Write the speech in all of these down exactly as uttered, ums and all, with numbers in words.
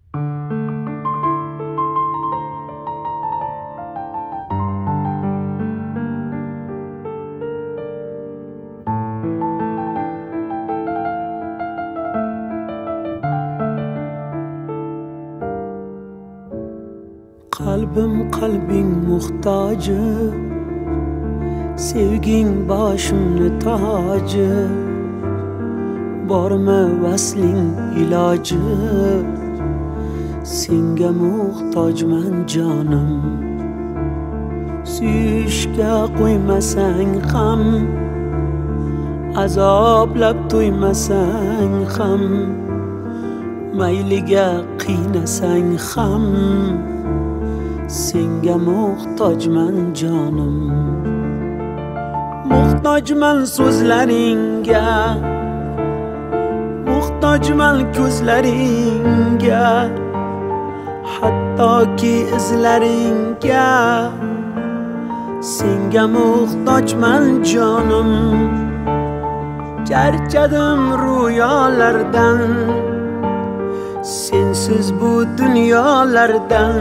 Kalbim kalbin muhtacı, sevgin başımın tacı. Borma vaslin ilacı, senga muhtojman canım. Suyishga qo'ymasang ham, azoblab to'ymasang ham, mayliga qiynasang ham, senga muhtojman canım. Muhtojman so'zlaringga, muhtojman ko'zlaringga, hattoki izlaringga. Senga muhtojman canım. Charchadim rüyalardan, sensiz bu dunyolardan,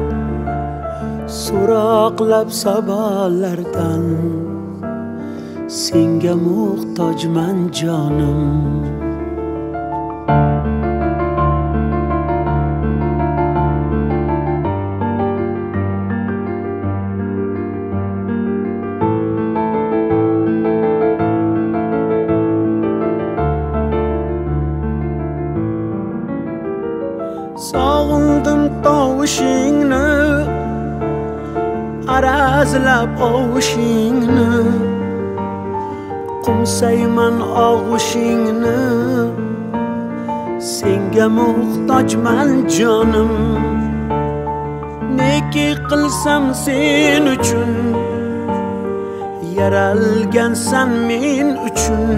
so'roqlab sabolardan. Senga muhtojman canım. Sog'indim tovushingni, arazlab ovushingni, qumsayman og'ushingni. Senga muhtojman canım. Neki qilsam sen uchun, yaralgansan men uchun.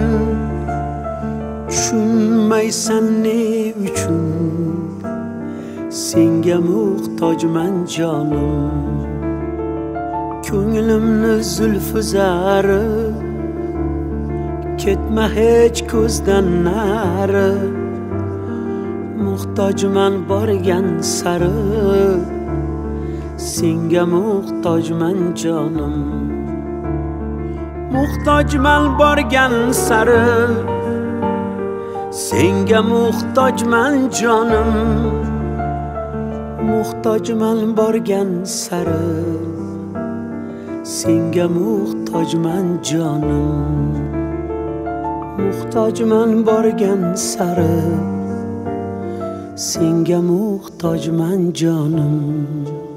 Tushunmaysan ne uchun, senga muhtojman canım. Ko'nglimni zulfi zari, ketma hech ko'zdan nari. Muhtojman borgan sari, senga muhtojman canım. Muhtojman borgan sari, senga muhtojman canım. Muhtojman borgan sari, senga muhtojman canım. Muhtojman borgan sari, senga muhtojman canım.